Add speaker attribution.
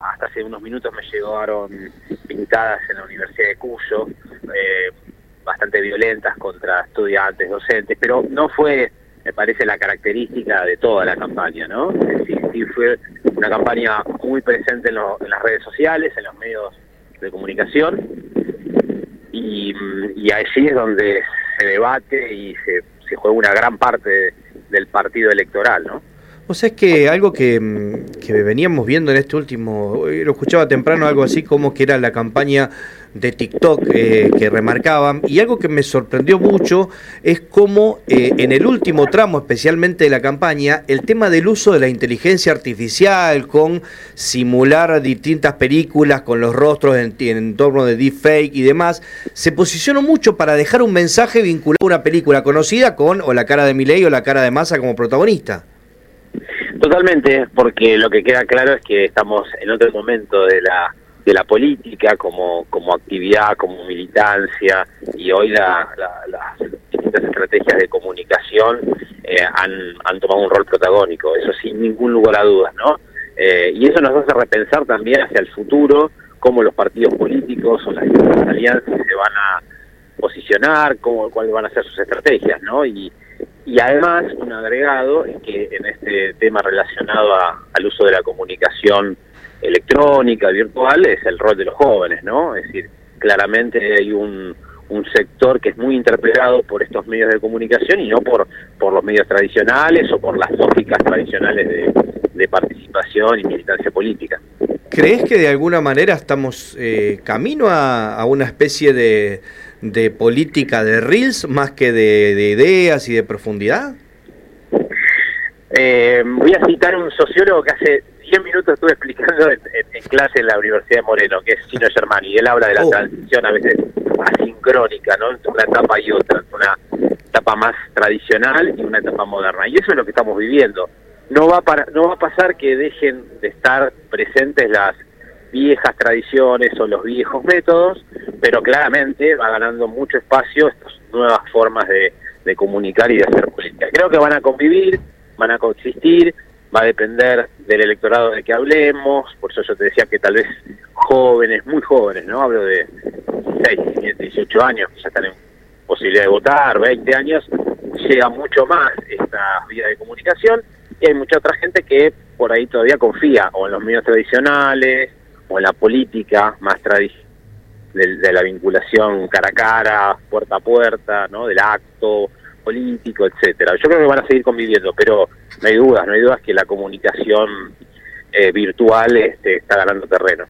Speaker 1: hasta hace unos minutos me llegaron pintadas en la Universidad de Cuyo, bastante violentas contra estudiantes, docentes, pero no fue, me parece, la característica de toda la campaña, ¿no? Es decir, sí fue una campaña muy presente en las redes sociales, en los medios de comunicación, y allí es donde se debate y se juega una gran parte del partido electoral, ¿no?
Speaker 2: O sea, es que algo que veníamos viendo en este último, lo escuchaba temprano, algo así como que era la campaña de TikTok que remarcaban, y algo que me sorprendió mucho es cómo en el último tramo, especialmente de la campaña, el tema del uso de la inteligencia artificial, con simular distintas películas con los rostros en torno de deepfake y demás, se posicionó mucho para dejar un mensaje vinculado a una película conocida con o la cara de Milei o la cara de Massa como protagonista.
Speaker 1: Totalmente, porque lo que queda claro es que estamos en otro momento de la política como actividad, como militancia, y hoy las distintas estrategias de comunicación han tomado un rol protagónico, eso sin ningún lugar a dudas, ¿no? Y eso nos hace repensar también hacia el futuro, cómo los partidos políticos o las distintas alianzas se van a posicionar, cuáles van a ser sus estrategias, ¿no? Y además, un agregado es que en este tema relacionado al uso de la comunicación electrónica, virtual, es el rol de los jóvenes, ¿no? Es decir, claramente hay un sector que es muy interpelado por estos medios de comunicación y no por los medios tradicionales o por las lógicas tradicionales de participación y militancia política.
Speaker 2: ¿Crees que de alguna manera estamos camino a una especie de política de reels más que de ideas y de profundidad?
Speaker 1: Voy a citar un sociólogo que hace 10 minutos estuve explicando en clase en la Universidad de Moreno, que es Gino Germani, y él habla de la transición a veces asincrónica, ¿no? Entre una etapa y otra, una etapa más tradicional y una etapa moderna, y eso es lo que estamos viviendo. No va a pasar que dejen de estar presentes las viejas tradiciones o los viejos métodos, pero claramente va ganando mucho espacio estas nuevas formas de comunicar y de hacer política. Creo que van a convivir, van a coexistir, va a depender del electorado de que hablemos, por eso yo te decía que tal vez jóvenes, muy jóvenes, ¿no? Hablo de 16, 17, 18 años, que ya están en posibilidad de votar, 20 años, llega mucho más esta vía de comunicación, y hay mucha otra gente que por ahí todavía confía o en los medios tradicionales o en la política más tradicional de la vinculación cara a cara, puerta a puerta, ¿no? Del acto político, etcétera. Yo creo que van a seguir conviviendo, pero no hay dudas que la comunicación virtual está ganando terreno.